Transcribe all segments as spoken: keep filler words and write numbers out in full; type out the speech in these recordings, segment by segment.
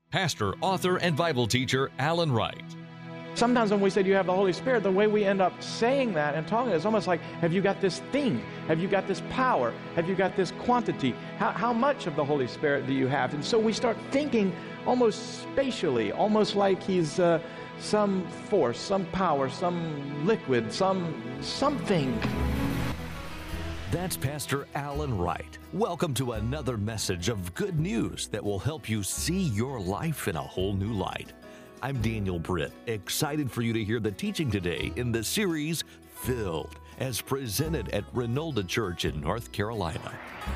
pastor, author, and Bible teacher Alan Wright. Sometimes when we say, do you have the Holy Spirit, the way we end up saying that and talking, it's almost like, have you got this thing? Have you got this power? Have you got this quantity? How, how much of the Holy Spirit do you have? And so we start thinking almost spatially, almost like he's uh, some force, some power, some liquid, some something. That's Pastor Alan Wright. Welcome to another message of good news that will help you see your life in a whole new light. I'm Daniel Britt, excited for you to hear the teaching today in the series Filled, as presented at Renolda Church in North Carolina.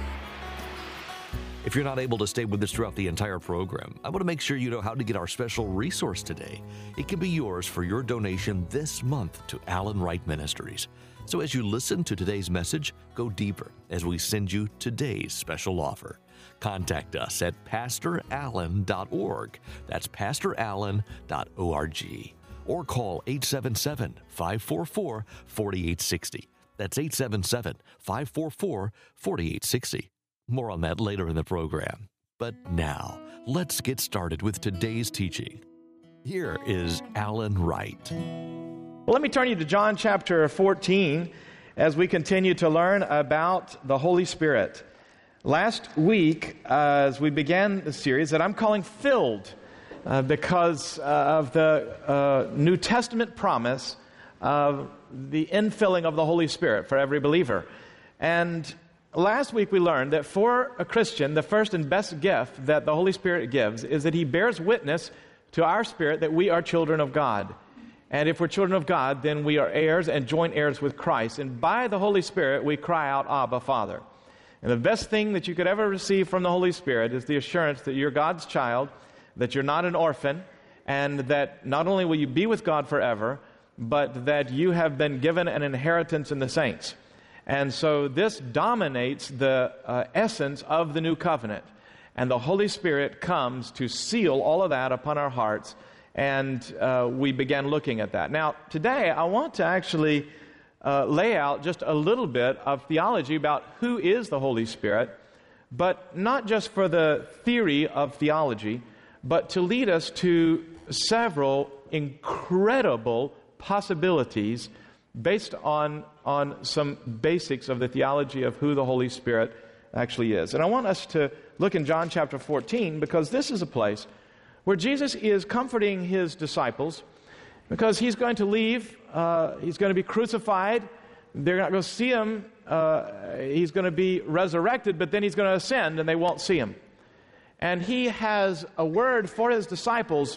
If you're not able to stay with us throughout the entire program, I want to make sure you know how to get our special resource today. It can be yours for your donation this month to Alan Wright Ministries. So as you listen to today's message, go deeper as we send you today's special offer. Contact us at pastor allen dot org. That's pastor allen dot org. Or call eight seven seven, five four four, four eight six zero. That's eight seven seven, five four four, four eight six zero. More on that later in the program. But now, let's get started with today's teaching. Here is Alan Wright. Well, let me turn you to John chapter fourteen as we continue to learn about the Holy Spirit. Last week, uh, as we began the series that I'm calling Filled, uh, because uh, of the uh, New Testament promise of the infilling of the Holy Spirit for every believer. And last week we learned that for a Christian, the first and best gift that the Holy Spirit gives is that He bears witness to our spirit that we are children of God. And if we're children of God, then we are heirs and joint heirs with Christ. And by the Holy Spirit, we cry out, Abba, Father. And the best thing that you could ever receive from the Holy Spirit is the assurance that you're God's child, that you're not an orphan, and that not only will you be with God forever, but that you have been given an inheritance in the saints. And so this dominates the uh, essence of the new covenant. And the Holy Spirit comes to seal all of that upon our hearts. And uh, we began looking at that. Now, today I want to actually uh, lay out just a little bit of theology about who is the Holy Spirit, but not just for the theory of theology, but to lead us to several incredible possibilities based on, on some basics of the theology of who the Holy Spirit actually is. And I want us to look in John chapter fourteen, because this is a place where Jesus is comforting His disciples, because He's going to leave, uh, He's going to be crucified, they're not going to see Him, uh, He's going to be resurrected, but then He's going to ascend and they won't see Him. And He has a word for His disciples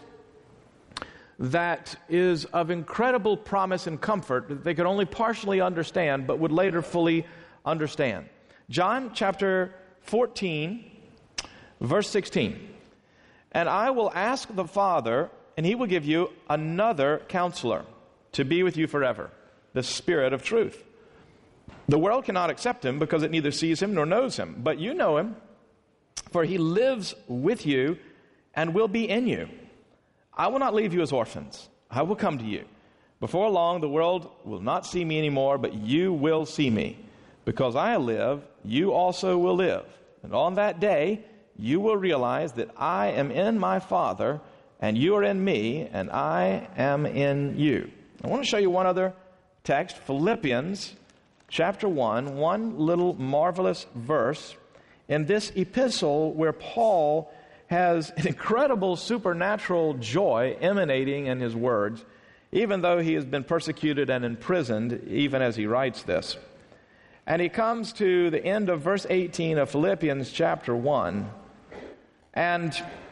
that is of incredible promise and comfort that they could only partially understand, but would later fully understand. John chapter fourteen, verse sixteen. And I will ask the Father, and He will give you another counselor to be with you forever, the Spirit of truth. The world cannot accept Him because it neither sees Him nor knows Him. But you know Him, for He lives with you and will be in you. I will not leave you as orphans. I will come to you. Before long, the world will not see me anymore, but you will see me. Because I live, you also will live. And on that day, you will realize that I am in my Father, and you are in me, and I am in you. I want to show you one other text, Philippians chapter one, one little marvelous verse in this epistle where Paul has an incredible supernatural joy emanating in his words, even though he has been persecuted and imprisoned, even as he writes this. And he comes to the end of verse eighteen of Philippians chapter one, and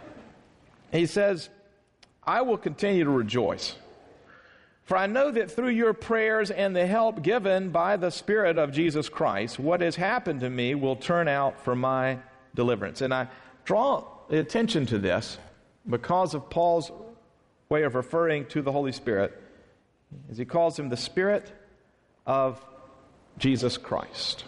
he says, I will continue to rejoice, for I know that through your prayers and the help given by the Spirit of Jesus Christ, what has happened to me will turn out for my deliverance. And I draw attention to this because of Paul's way of referring to the Holy Spirit, as he calls Him the Spirit of Jesus Christ.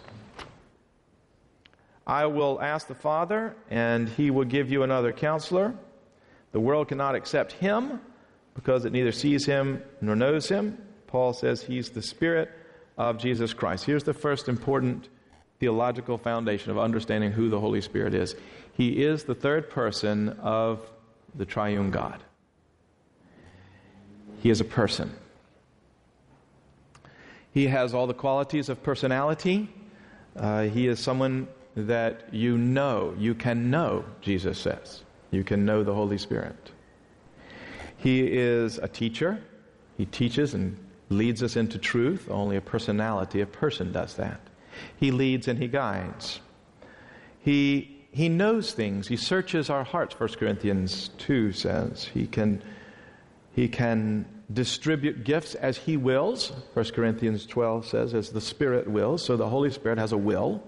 I will ask the Father, and He will give you another counselor. The world cannot accept Him because it neither sees Him nor knows Him. Paul says He's the Spirit of Jesus Christ. Here's the first important theological foundation of understanding who the Holy Spirit is. He is the third person of the triune God. He is a person. He has all the qualities of personality. Uh, he is someone that you know, you can know, Jesus says. You can know the Holy Spirit. He is a teacher. He teaches and leads us into truth. Only a personality, a person does that. He leads and he guides. He, he knows things. He searches our hearts, First Corinthians two says. He can, he can distribute gifts as he wills. First Corinthians twelve says, as the Spirit wills. So the Holy Spirit has a will.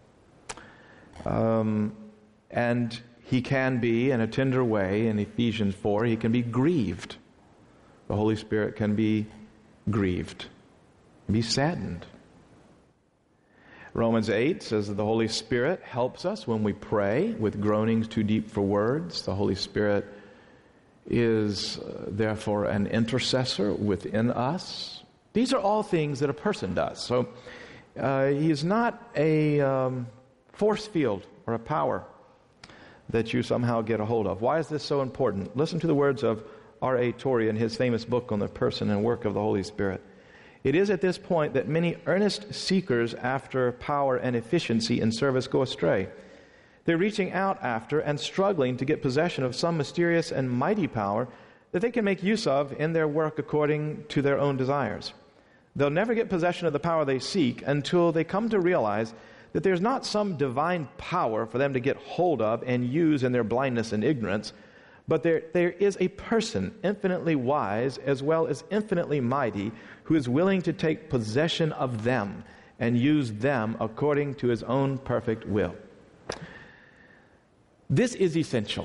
Um, and he can be, in a tender way, in Ephesians four, he can be grieved. The Holy Spirit can be grieved, be saddened. Romans eight says that the Holy Spirit helps us when we pray with groanings too deep for words. The Holy Spirit is uh, therefore an intercessor within us. These are all things that a person does. So uh, he is not a um, force field or a power that you somehow get a hold of. Why is this so important? Listen to the words of R A Torrey in his famous book on the person and work of the Holy Spirit. It is at this point that many earnest seekers after power and efficiency in service go astray. They're reaching out after and struggling to get possession of some mysterious and mighty power that they can make use of in their work according to their own desires. They'll never get possession of the power they seek until they come to realize that there's not some divine power for them to get hold of and use in their blindness and ignorance, but there, there is a person infinitely wise as well as infinitely mighty who is willing to take possession of them and use them according to his own perfect will. This is essential.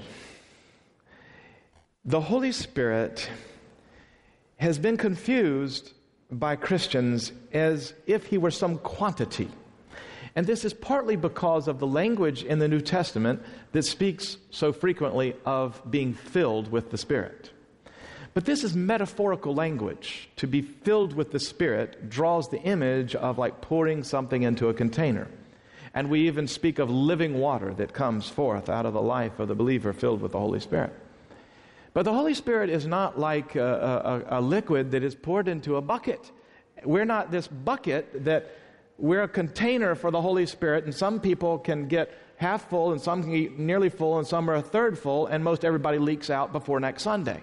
The Holy Spirit has been confused by Christians as if he were some quantity. And this is partly because of the language in the New Testament that speaks so frequently of being filled with the Spirit. But this is metaphorical language. To be filled with the Spirit draws the image of like pouring something into a container. And we even speak of living water that comes forth out of the life of the believer filled with the Holy Spirit. But the Holy Spirit is not like a, a, a liquid that is poured into a bucket. We're not this bucket that we're a container for the Holy Spirit, and some people can get half full, and some can get nearly full, and some are a third full, and most everybody leaks out before next Sunday.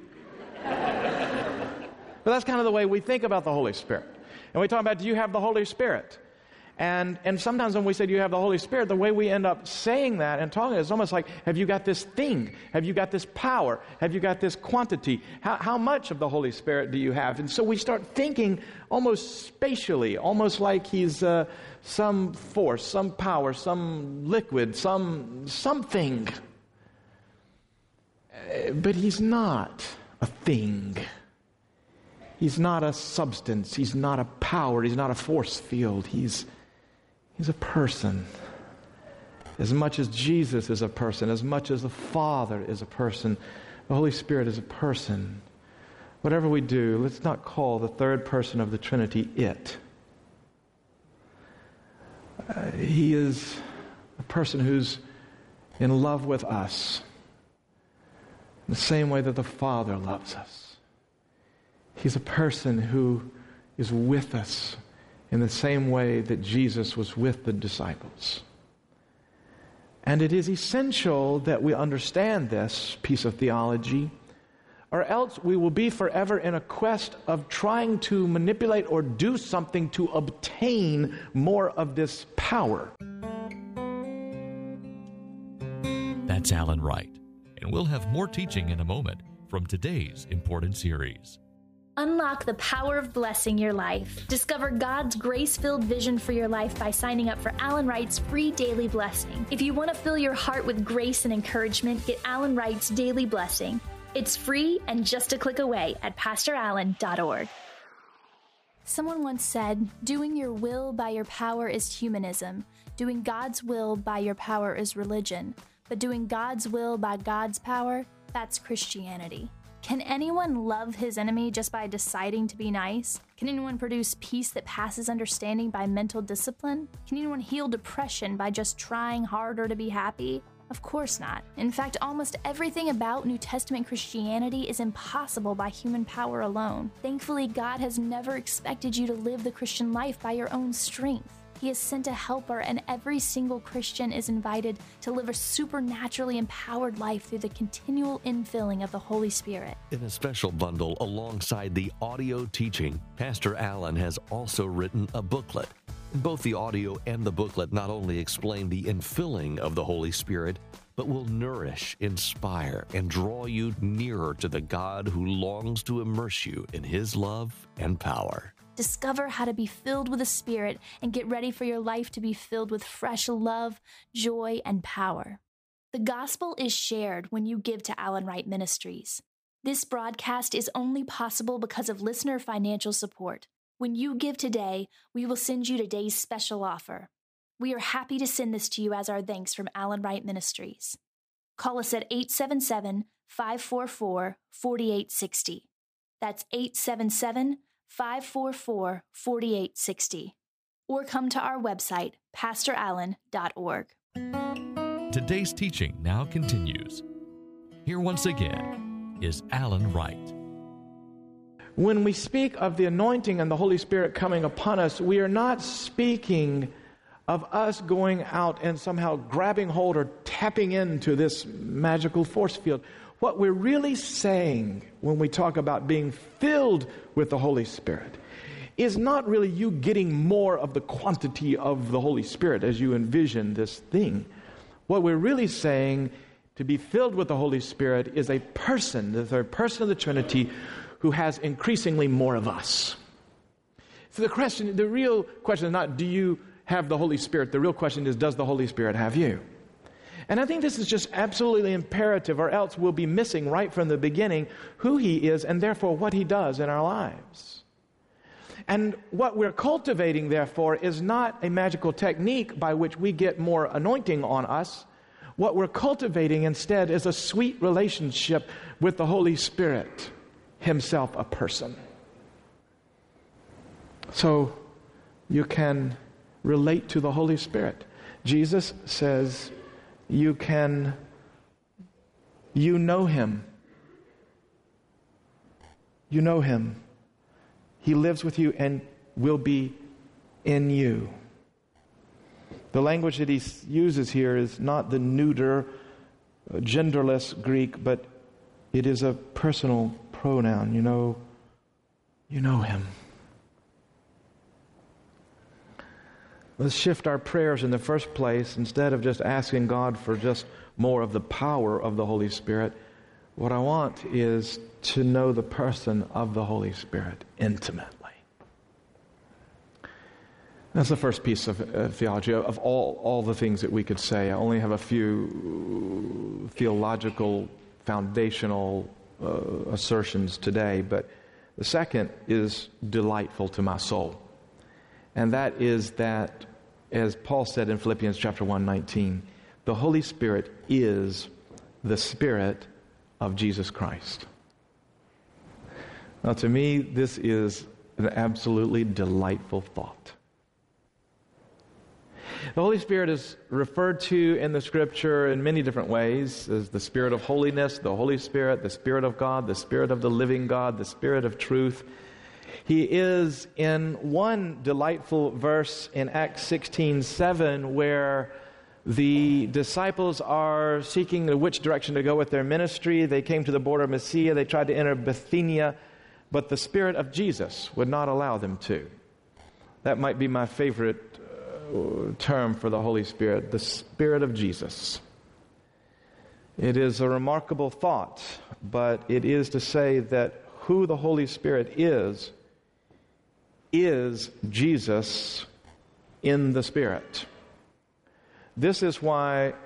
But that's kind of the way we think about the Holy Spirit. And we talk about, do you have the Holy Spirit? And and sometimes when we say, do you have the Holy Spirit, the way we end up saying that and talking, it's almost like, have you got this thing? Have you got this power? Have you got this quantity? How, how much of the Holy Spirit do you have? And so we start thinking almost spatially, almost like he's uh, some force, some power, some liquid, some something. Uh, but he's not a thing. He's not a substance. He's not a power. He's not a force field. He's He's a person. As much as Jesus is a person, as much as the Father is a person, the Holy Spirit is a person. Whatever we do, let's not call the third person of the Trinity it. Uh, he is a person who's in love with us in the same way that the Father loves us. He's a person who is with us in the same way that Jesus was with the disciples. And it is essential that we understand this piece of theology, or else we will be forever in a quest of trying to manipulate or do something to obtain more of this power. That's Alan Wright, and we'll have more teaching in a moment from today's important series. Unlock the power of blessing your life. Discover God's grace-filled vision for your life by signing up for Alan Wright's free daily blessing. If you want to fill your heart with grace and encouragement, get Alan Wright's daily blessing. It's free and just a click away at pastor allen dot org. Someone once said, doing your will by your power is humanism. Doing God's will by your power is religion. But doing God's will by God's power, that's Christianity. Can anyone love his enemy just by deciding to be nice? Can anyone produce peace that passes understanding by mental discipline? Can anyone heal depression by just trying harder to be happy? Of course not. In fact, almost everything about New Testament Christianity is impossible by human power alone. Thankfully, God has never expected you to live the Christian life by your own strength. He has sent a helper, and every single Christian is invited to live a supernaturally empowered life through the continual infilling of the Holy Spirit. In a special bundle alongside the audio teaching, Pastor Allen has also written a booklet. Both the audio and the booklet not only explain the infilling of the Holy Spirit, but will nourish, inspire, and draw you nearer to the God who longs to immerse you in His love and power. Discover how to be filled with the Spirit and get ready for your life to be filled with fresh love, joy, and power. The gospel is shared when you give to Allen Wright Ministries. This broadcast is only possible because of listener financial support. When you give today, we will send you today's special offer. We are happy to send this to you as our thanks from Allen Wright Ministries. Call us at eight seven seven, five four four, four eight six zero. That's eight seven seven, five four four, four eight six zero. Or come to our website, pastor allen dot org. Today's teaching now continues. Here once again is Allen Wright. When we speak of the anointing and the Holy Spirit coming upon us, we are not speaking of us going out and somehow grabbing hold or tapping into this magical force field. What we're really saying when we talk about being filled with the Holy Spirit is not really you getting more of the quantity of the Holy Spirit as you envision this thing. What we're really saying, to be filled with the Holy Spirit, is a person, the third person of the Trinity, who has increasingly more of us. So the question, the real question is not, do you have the Holy Spirit? The real question is, does the Holy Spirit have you? And I think this is just absolutely imperative, or else we'll be missing right from the beginning who He is and therefore what He does in our lives. And what we're cultivating, therefore, is not a magical technique by which we get more anointing on us. What we're cultivating instead is a sweet relationship with the Holy Spirit Himself, a person. So you can relate to the Holy Spirit. Jesus says you can, you know Him. You know Him. He lives with you and will be in you. The language that He uses here is not the neuter, genderless Greek, but it is a personal pronoun. You know, you know Him. Let's shift our prayers in the first place. Instead of just asking God for just more of the power of the Holy Spirit, what I want is to know the person of the Holy Spirit intimately. That's the first piece of uh, theology. Of all, all the things that we could say, I only have a few theological, foundational uh, assertions today, but the second is delightful to my soul. And that is that, as Paul said in Philippians chapter one nineteen, the Holy Spirit is the Spirit of Jesus Christ. Now, to me, this is an absolutely delightful thought. The Holy Spirit is referred to in the Scripture in many different ways as the Spirit of holiness, the Holy Spirit, the Spirit of God, the Spirit of the living God, the Spirit of truth. He is in one delightful verse in Acts sixteen seven, where the disciples are seeking which direction to go with their ministry. They came to the border of Mysia. They tried to enter Bithynia, but the Spirit of Jesus would not allow them to. That might be my favorite uh, term for the Holy Spirit, the Spirit of Jesus. It is a remarkable thought, but it is to say that who the Holy Spirit is, is Jesus in the Spirit. This is why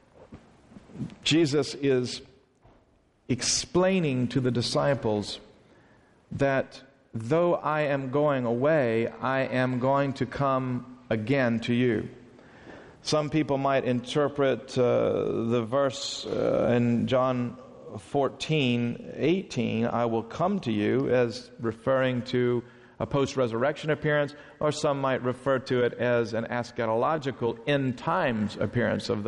Jesus is explaining to the disciples that though I am going away, I am going to come again to you. Some people might interpret uh, the verse uh, in John fourteen eighteen, I will come to you, as referring to a post-resurrection appearance, or some might refer to it as an eschatological end times appearance of the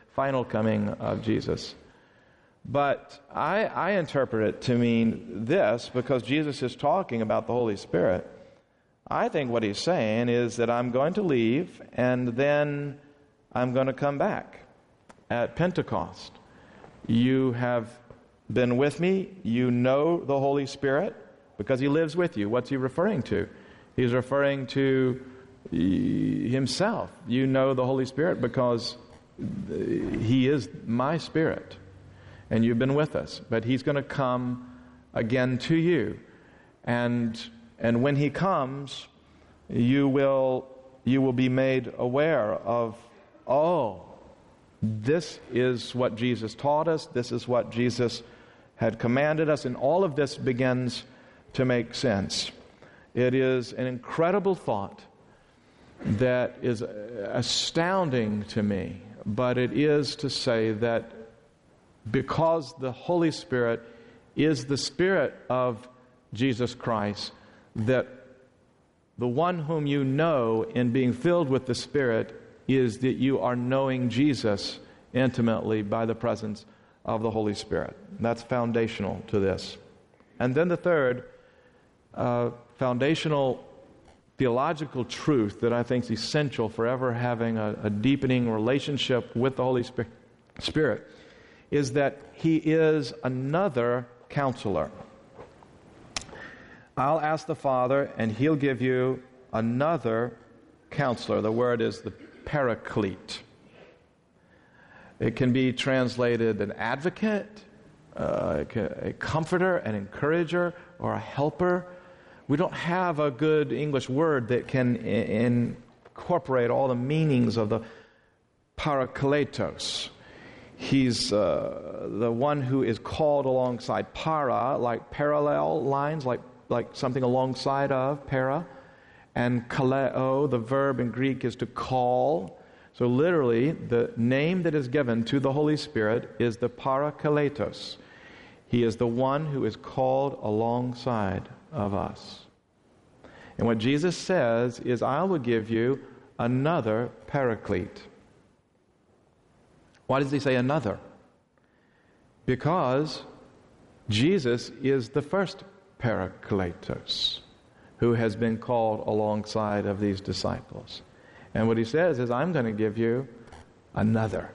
final coming of Jesus. But I, I interpret it to mean this, because Jesus is talking about the Holy Spirit. I think what he's saying is that I'm going to leave, and then I'm going to come back at Pentecost. You have been with me. You know the Holy Spirit because he lives with you. What's he referring to? He's referring to himself. You know the Holy Spirit because he is my Spirit, and you've been with us. But he's going to come again to you, and and when he comes, you will you will be made aware of, oh, this is what Jesus taught us. This is what Jesus had commanded us, and all of this begins to make sense. It is an incredible thought that is astounding to me, but it is to say that because the Holy Spirit is the Spirit of Jesus Christ, that the one whom you know in being filled with the Spirit is that you are knowing Jesus intimately by the presence of the Holy Spirit. That's foundational to this. And then the third uh, foundational theological truth that I think is essential for ever having a, a deepening relationship with the Holy Spirit, Spirit is that he is another counselor. I'll ask the Father, and he'll give you another counselor. The word is the Paraclete. It can be translated an advocate, uh, a comforter, an encourager, or a helper. We don't have a good English word that can in- incorporate all the meanings of the Parakletos. He's uh, the one who is called alongside. Para, like parallel lines, like, like something alongside of, para. And kaleo, the verb in Greek, is to call. So literally, the name that is given to the Holy Spirit is the Parakletos. He is the one who is called alongside of us. And what Jesus says is, I will give you another Paraclete. Why does he say another? Because Jesus is the first Parakletos who has been called alongside of these disciples. And what he says is, I'm going to give you another.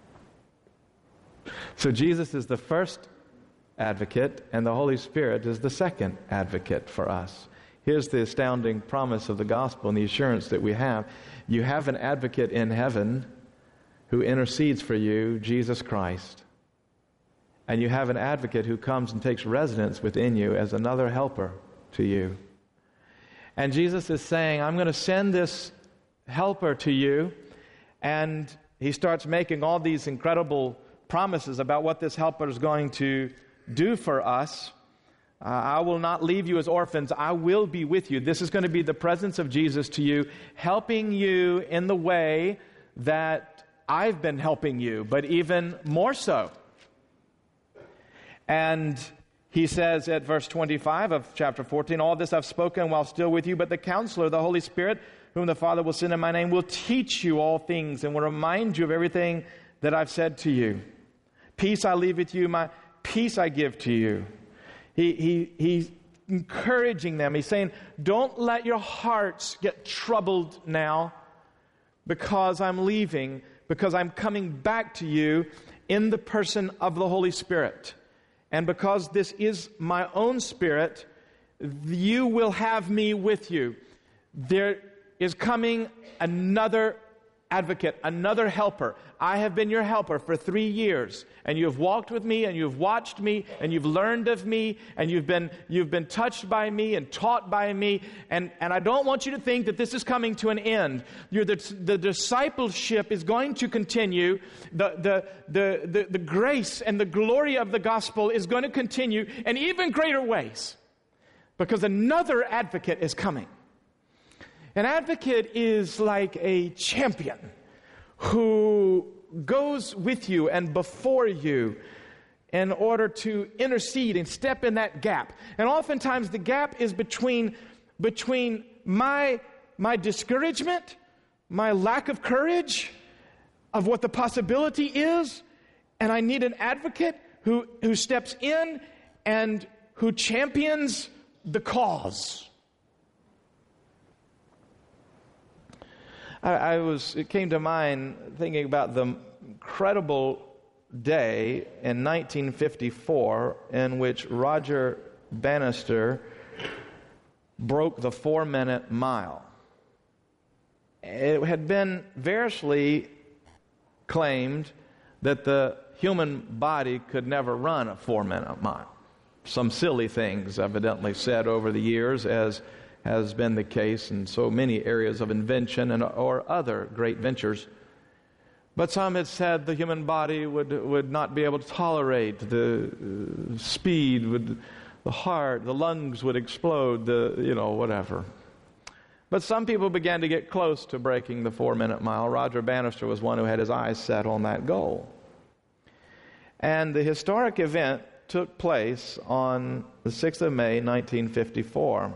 So Jesus is the first advocate, and the Holy Spirit is the second advocate for us. Here's the astounding promise of the gospel and the assurance that we have. You have an advocate in heaven who intercedes for you, Jesus Christ. And you have an advocate who comes and takes residence within you as another helper to you. And Jesus is saying, I'm going to send this helper to you. And he starts making all these incredible promises about what this helper is going to do for us. Uh, I will not leave you as orphans. I will be with you. This is going to be the presence of Jesus to you, helping you in the way that I've been helping you, but even more so. And he says at verse twenty-five of chapter fourteen, all this I've spoken while still with you, but the Counselor, the Holy Spirit, whom the Father will send in my name, will teach you all things and will remind you of everything that I've said to you. Peace I leave with you, my peace I give to you. He, he, he's encouraging them. He's saying, don't let your hearts get troubled now because I'm leaving, because I'm coming back to you in the person of the Holy Spirit. And because this is my own Spirit, you will have me with you. There is coming another advocate, another helper. I have been your helper for three years, and you have walked with me, and you have watched me, and you've learned of me, and you've been you've been touched by me and taught by me, and, and I don't want you to think that this is coming to an end. You're the, the discipleship is going to continue. The, the, the, the, the grace and the glory of the gospel is going to continue in even greater ways, because another advocate is coming. An advocate is like a champion who goes with you and before you in order to intercede and step in that gap. And oftentimes the gap is between, between my, my discouragement, my lack of courage, of what the possibility is, and I need an advocate who, who steps in and who champions the cause. I, I was, it came to mind thinking about the incredible day in nineteen fifty-four in which Roger Bannister broke the four-minute mile. It had been variously claimed that the human body could never run a four-minute mile. Some silly things evidently said over the years, as has been the case in so many areas of invention and or other great ventures. But some had said the human body would, would not be able to tolerate the uh, speed, would, the heart, the lungs would explode, the, you know, whatever. But some people began to get close to breaking the four-minute mile. Roger Bannister was one who had his eyes set on that goal. And the historic event took place on the sixth of May, nineteen fifty-four.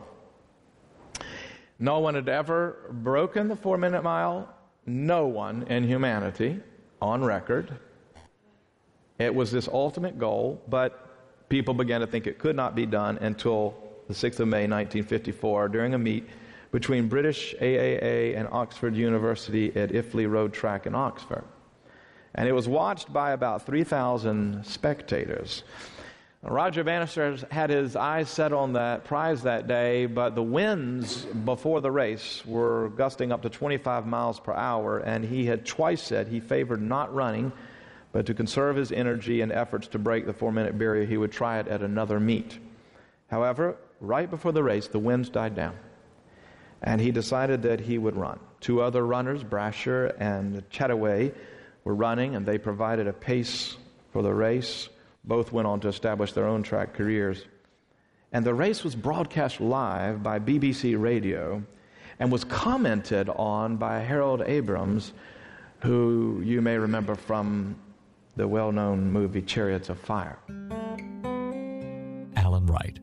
No one had ever broken the four-minute mile. No one in humanity, on record. It was this ultimate goal, but people began to think it could not be done until the sixth of May, nineteen fifty-four, during a meet between British A A A and Oxford University at Iffley Road Track in Oxford. And it was watched by about three thousand spectators. Roger Bannister had his eyes set on that prize that day, but the winds before the race were gusting up to twenty-five miles per hour, and he had twice said he favored not running, but to conserve his energy and efforts to break the four-minute barrier, he would try it at another meet. However, right before the race, the winds died down, and he decided that he would run. Two other runners, Brasher and Chataway, were running, and they provided a pace for the race. Both went on to establish their own track careers. And the race was broadcast live by B B C Radio and was commented on by Harold Abrams, who you may remember from the well-known movie Chariots of Fire. Alan Wright.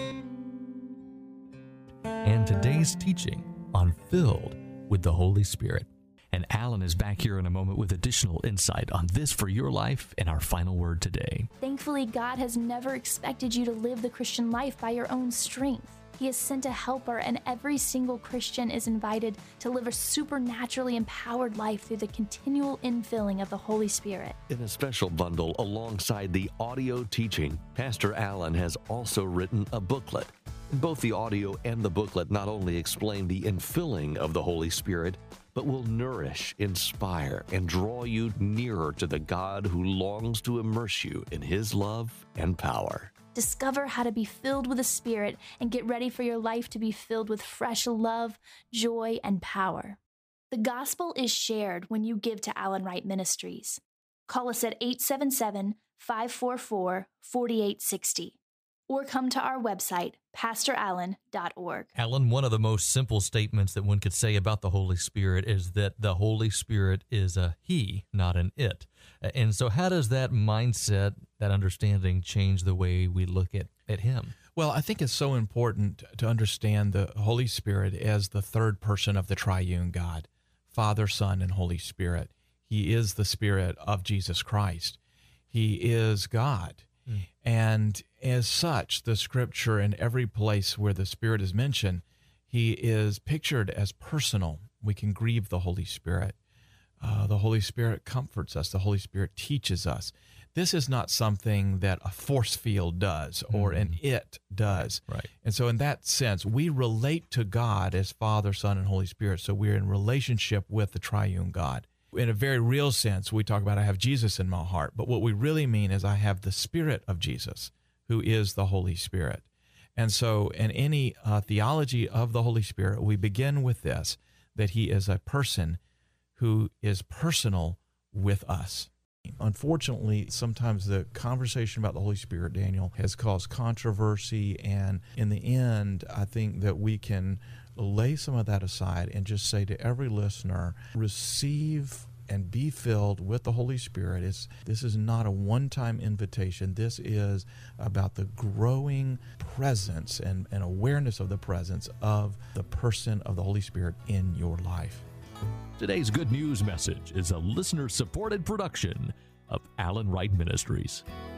And today's teaching on Filled with the Holy Spirit. And Alan is back here in a moment with additional insight on this for your life and our final word today. Thankfully, God has never expected you to live the Christian life by your own strength. He has sent a helper, and every single Christian is invited to live a supernaturally empowered life through the continual infilling of the Holy Spirit. In a special bundle alongside the audio teaching, Pastor Alan has also written a booklet. Both the audio and the booklet not only explain the infilling of the Holy Spirit, but will nourish, inspire, and draw you nearer to the God who longs to immerse you in His love and power. Discover how to be filled with the Spirit and get ready for your life to be filled with fresh love, joy, and power. The gospel is shared when you give to Alan Wright Ministries. Call us at eight seven seven, five four four, four eight six zero or come to our website, pastor allen dot org. Alan, one of the most simple statements that one could say about the Holy Spirit is that the Holy Spirit is a He, not an it. And so how does that mindset, that understanding, change the way we look at, at Him? Well, I think it's so important to understand the Holy Spirit as the third person of the triune God, Father, Son, and Holy Spirit. He is the Spirit of Jesus Christ. He is God. Mm. And as such, the Scripture, in every place where the Spirit is mentioned, He is pictured as personal. We can grieve the Holy Spirit. Uh, the Holy Spirit comforts us. The Holy Spirit teaches us. This is not something that a force field does or mm. an it does. Right, right. And so in that sense, we relate to God as Father, Son, and Holy Spirit. So we're in relationship with the triune God. In a very real sense, we talk about I have Jesus in my heart, but what we really mean is I have the Spirit of Jesus, who is the Holy Spirit. And so in any uh, theology of the Holy Spirit, we begin with this, that He is a person who is personal with us. Unfortunately, sometimes the conversation about the Holy Spirit, Daniel, has caused controversy, and in the end, I think that we can lay some of that aside and just say to every listener, receive and be filled with the Holy Spirit. It's, this is not a one-time invitation. This is about the growing presence and, and awareness of the presence of the person of the Holy Spirit in your life. Today's good news message is a listener-supported production of Alan Wright Ministries.